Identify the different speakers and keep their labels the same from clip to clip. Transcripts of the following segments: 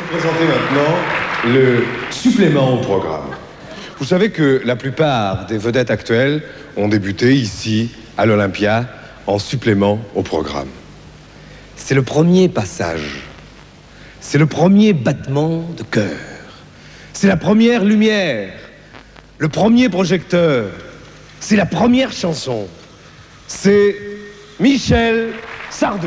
Speaker 1: Présenter maintenant le supplément au programme. Vous savez que la plupart des vedettes actuelles ont débuté ici, à l'Olympia, en supplément au programme. C'est le premier passage. C'est le premier battement de cœur. C'est la première lumière. Le premier projecteur. C'est la première chanson. C'est Michel Sardou.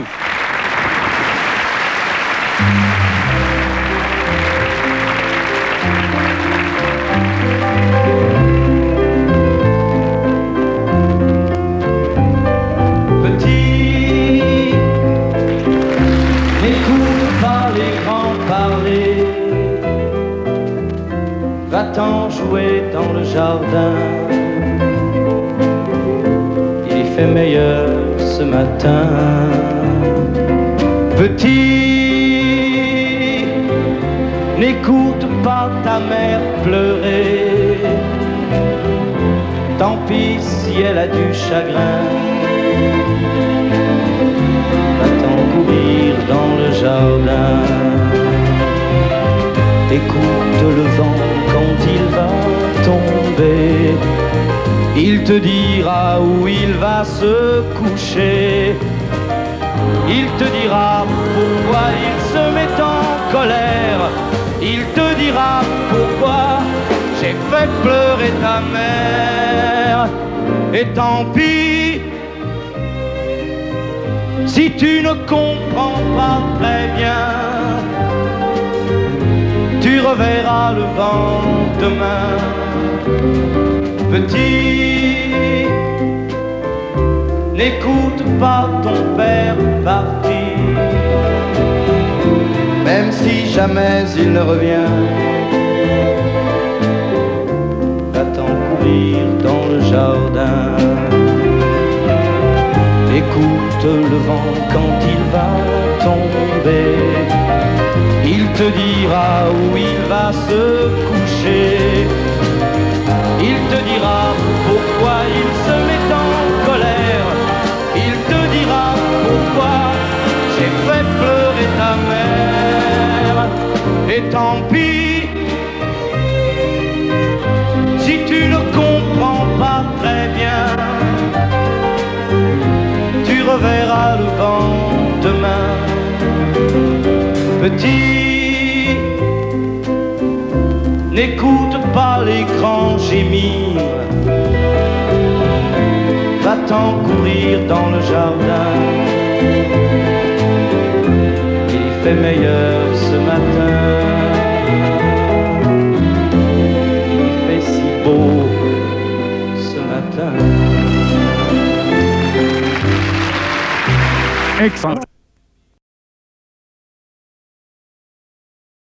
Speaker 2: Va-t'en jouer dans le jardin. Il fait meilleur ce matin. Petit, n'écoute pas ta mère pleurer. Tant pis si elle a du chagrin. Va-t'en courir dans le jardin. Écoute le vent quand il va tomber. Il te dira où il va se coucher. Il te dira pourquoi il se met en colère. Il te dira pourquoi j'ai fait pleurer ta mère. Et tant pis si tu ne comprends pas très bien. Tu reverras le vent demain. Petit, n'écoute pas ton père parti. Même si jamais il ne revient. Va-t'en courir dans le jardin. Écoute le vent quand il va tomber. Il te dira où il va se coucher. Il te dira pourquoi il se met en colère. Il te dira pourquoi j'ai fait pleurer ta mère. Et tant pis si tu ne comprends pas très bien. Tu reverras le vent demain. Petit, n'écoute pas les grands gémir. Va-t'en courir dans le jardin. Il fait meilleur ce matin. Il fait si beau ce matin.
Speaker 3: Excellent.